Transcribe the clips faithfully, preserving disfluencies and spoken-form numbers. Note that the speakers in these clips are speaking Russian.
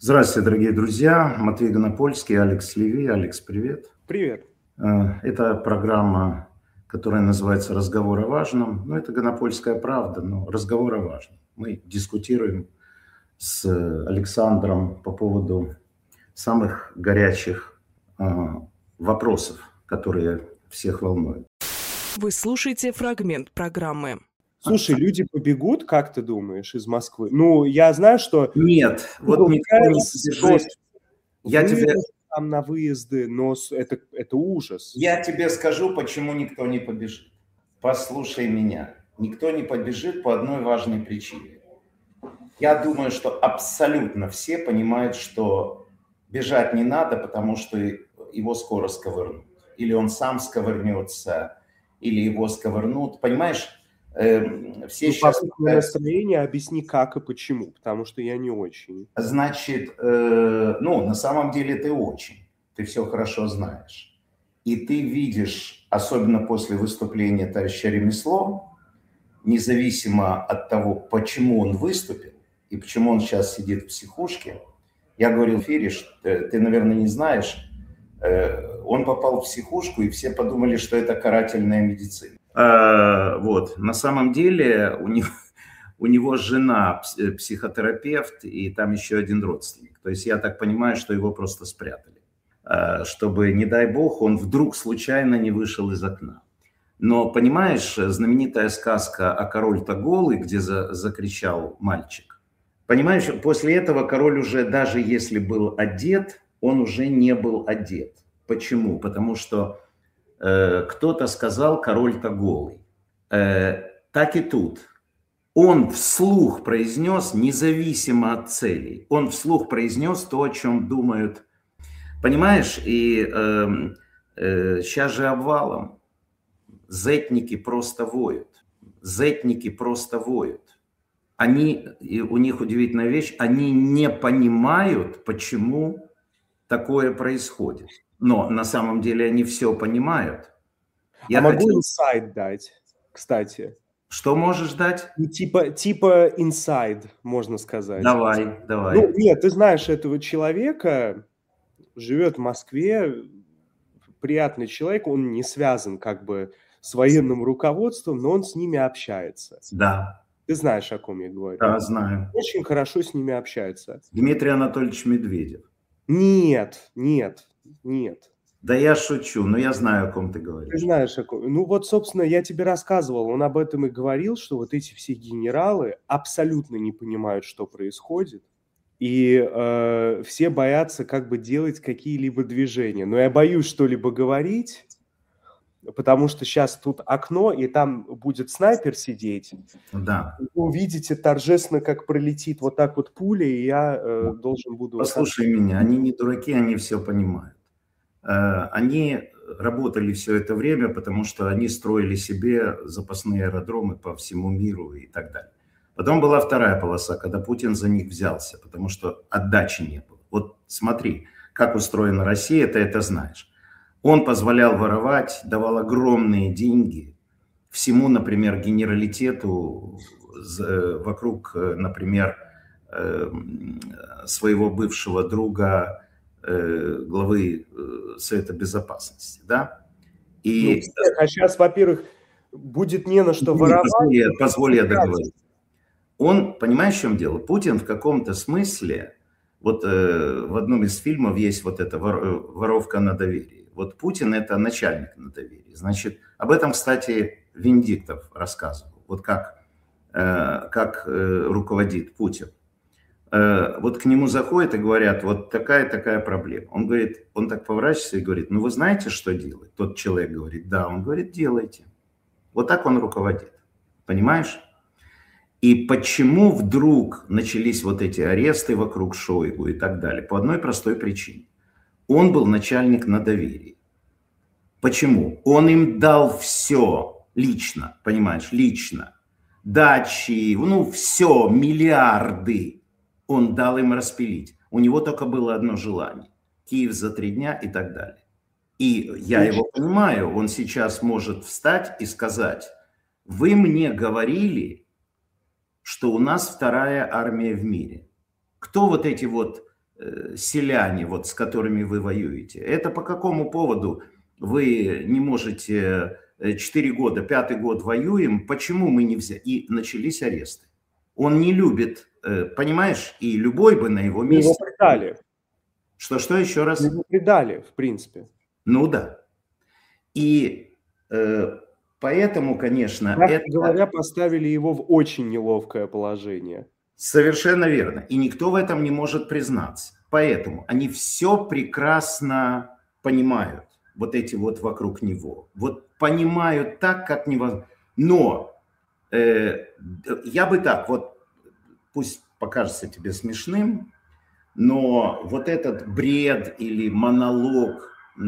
Здравствуйте, дорогие друзья. Матвей Гонопольский, Алекс Леви. Алекс, привет. Привет. Э, Это программа, которая называется «Разговор о важном». Ну, это Гонопольская правда, но разговор о важном. Мы дискутируем с Александром по поводу самых горячих э, вопросов, которые всех волнуют. Вы слушаете фрагмент программы. Слушай, люди побегут, как ты думаешь, из Москвы? Ну, я знаю, что Нет, вот Google никто не Maps побежит. просит Я тебе, выезд там на выезды, но с- это, это ужас. я тебе скажу, почему никто не побежит. Послушай меня. Никто не побежит по одной важной причине. Я думаю, что абсолютно все понимают, что бежать не надо, потому что его скоро сковырнут. Или он сам сковырнется, или его сковырнут. Понимаешь, Эм, все Ну, сейчас... попутное пытаются- настроение, объясни, как и почему, потому что я не очень. Значит, э, ну, на самом деле ты очень. Ты все хорошо знаешь. И ты видишь, особенно после выступления товарища Ремесло, независимо от того, почему он выступил и почему он сейчас сидит в психушке, я говорил в эфире, что, э, ты, наверное, не знаешь, э, он попал в психушку, и все подумали, что это карательная медицина. А, вот, на самом деле у него, у него жена пс- э, психотерапевт, и там еще один родственник. То есть я так понимаю, что его просто спрятали, а, чтобы, не дай бог, он вдруг случайно не вышел из окна. Но, понимаешь, знаменитая сказка о король-то голый, где за- закричал мальчик. Понимаешь, после этого король уже, даже если был одет, он уже не был одет. Почему? Потому что э, кто-то сказал, король-то голый. Э, так и тут. Он вслух произнес, независимо от целей, он вслух произнес то, о чем думают. Понимаешь, и эм, э, сейчас же обвалом. Зетники просто воют. Зетники просто воют. Они, и у них удивительная вещь, они не понимают, почему такое происходит. Но на самом деле они все понимают. Я а могу хотел... инсайд дать, кстати? Что можешь дать? Ну, типа, типа инсайд, можно сказать. Давай, давай. Ну, нет, ты знаешь этого человека, живет в Москве, приятный человек, он не связан как бы с военным руководством, но он с ними общается. Да, Ты знаешь, о ком я говорю. да, знаю. Очень хорошо с ними общается. Дмитрий Анатольевич Медведев. Нет, нет, нет. Да я шучу, но я знаю, о ком ты Ты говоришь. знаешь, о ком. Ну вот, собственно, я тебе рассказывал, он об этом и говорил, что вот эти все генералы абсолютно не понимают, что происходит, и э, все боятся как бы делать какие-либо движения. Но я боюсь что-либо говорить, потому что сейчас тут окно, и там будет снайпер сидеть. Да. Вы увидите торжественно, как пролетит вот так вот пуля, и я э, должен буду... вот так- Послушай меня, они не дураки, они все понимают. Э, Они работали все это время, потому что они строили себе запасные аэродромы по всему миру и так далее. Потом была вторая полоса, когда Путин за них взялся, потому что отдачи не было. Вот смотри, как устроена Россия, ты это знаешь. Он позволял воровать, давал огромные деньги всему, например, генералитету з- вокруг, э, например, э, своего бывшего друга, э, главы э, Совета Безопасности, да? Ну, И всех. А сейчас, во-первых, будет не на что Извини, воровать. позволь я, позволь я договорить. Он, понимаешь, в чем дело? Путин в каком-то смысле, вот э, в одном из фильмов есть вот эта вор- э, воровка на доверии. Вот Путин это начальник на доверии. Значит, об этом, кстати, Венедиктов рассказывал. Вот как, э, как э, руководит Путин. Э, вот к нему заходят и говорят, вот такая-такая проблема. Он говорит, он так поворачивается и говорит, ну вы знаете, что делать? Тот человек говорит, да. Он говорит, делайте. Вот так он руководит. Понимаешь? И почему вдруг начались вот эти аресты вокруг Шойгу и так далее? По одной простой причине. Он был начальник на доверии. Почему? Он им дал все лично, понимаешь, лично. Дачи, ну все, миллиарды он дал им распилить. У него только было одно желание. Киев за три дня и так далее. И я его понимаю, он сейчас может встать и сказать, вы мне говорили, что у нас вторая армия в мире. Кто вот эти вот э, селяне, вот, с которыми вы воюете. Это по какому поводу вы не можете четыре года, пятый год воюем, почему мы не взяли? И начались аресты. Он не любит, э, понимаешь, и любой бы на его месте... Его предали. Что-что еще раз? Его предали, в принципе. Ну да. И э, поэтому, конечно... Как это... говоря, поставили его в очень неловкое положение. Совершенно верно. И никто в этом не может признаться. Поэтому они все прекрасно понимают, вот эти вот вокруг него. Вот понимают так, как невозможно. Но э, я бы так, вот пусть покажется тебе смешным, но вот этот бред или монолог,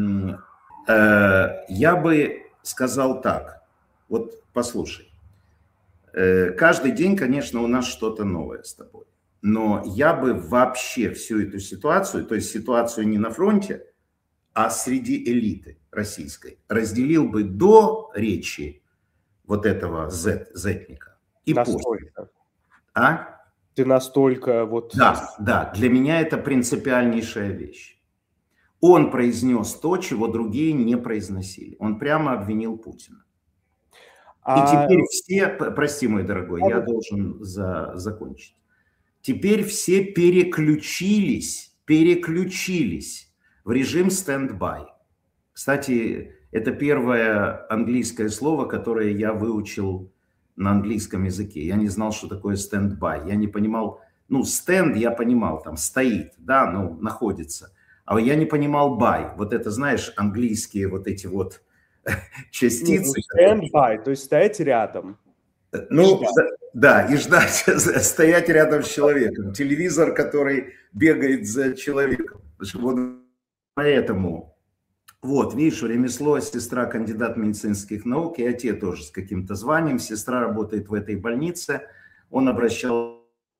э, я бы сказал так. Вот послушай. Э, каждый день, конечно, у нас что-то новое с тобой. Но я бы вообще всю эту ситуацию, то есть ситуацию не на фронте, а среди элиты российской, разделил бы до речи вот этого Z, зетника и Настолько. после. А? Ты настолько вот... Да, да, для меня это принципиальнейшая вещь. Он произнес то, чего другие не произносили. Он прямо обвинил Путина. А... И теперь все, прости, мой дорогой, а... я должен за, закончить. Теперь все переключились, переключились в режим стендбай. Кстати, это первое английское слово, которое я выучил на английском языке. Я не знал, что такое стендбай. Я не понимал, ну, стенд я понимал, там стоит, да, ну, находится. А я не понимал бай. Вот это, знаешь, английские вот эти вот частицы. Стендбай, то есть стоять рядом. Ну, да, и ждать, стоять рядом с человеком. Телевизор, который бегает за человеком. Вот поэтому, вот, видишь, ремесло, сестра кандидат медицинских наук, и отец тоже с каким-то званием, сестра работает в этой больнице, он обращался,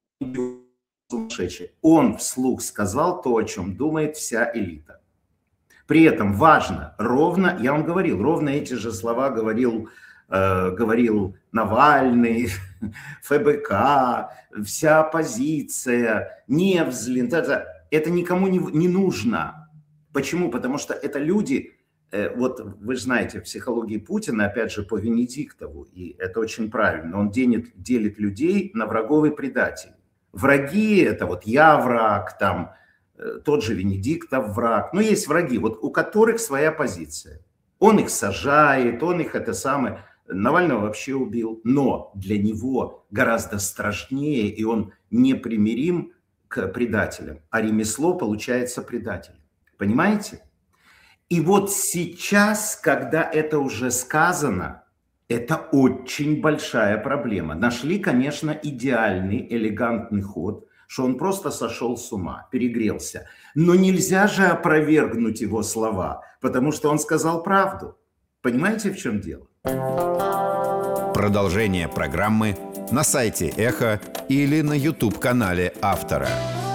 он вслух сказал то, о чем думает вся элита. При этом важно, ровно, я вам говорил, ровно эти же слова говорил, э, говорил Навальный, ФБК, вся оппозиция, Невзлин, это, это никому не, не нужно. Почему? Потому что это люди, э, вот вы же знаете, в психологии Путина, опять же, по Венедиктову, и это очень правильно, он делит, делит людей на врагов и предателей. Враги – это вот я враг, там, э, тот же Венедиктов враг, но есть враги, вот у которых своя позиция. Он их сажает, он их это самое, Навального вообще убил, но для него гораздо страшнее, и он непримирим к предателям, а ремесло получается предателем. Понимаете? И вот сейчас, когда это уже сказано, это очень большая проблема. Нашли, конечно, идеальный, элегантный ход, что он просто сошел с ума, перегрелся. Но нельзя же опровергнуть его слова, потому что он сказал правду. Понимаете, в чем дело? Продолжение программы на сайте Эхо или на YouTube-канале автора.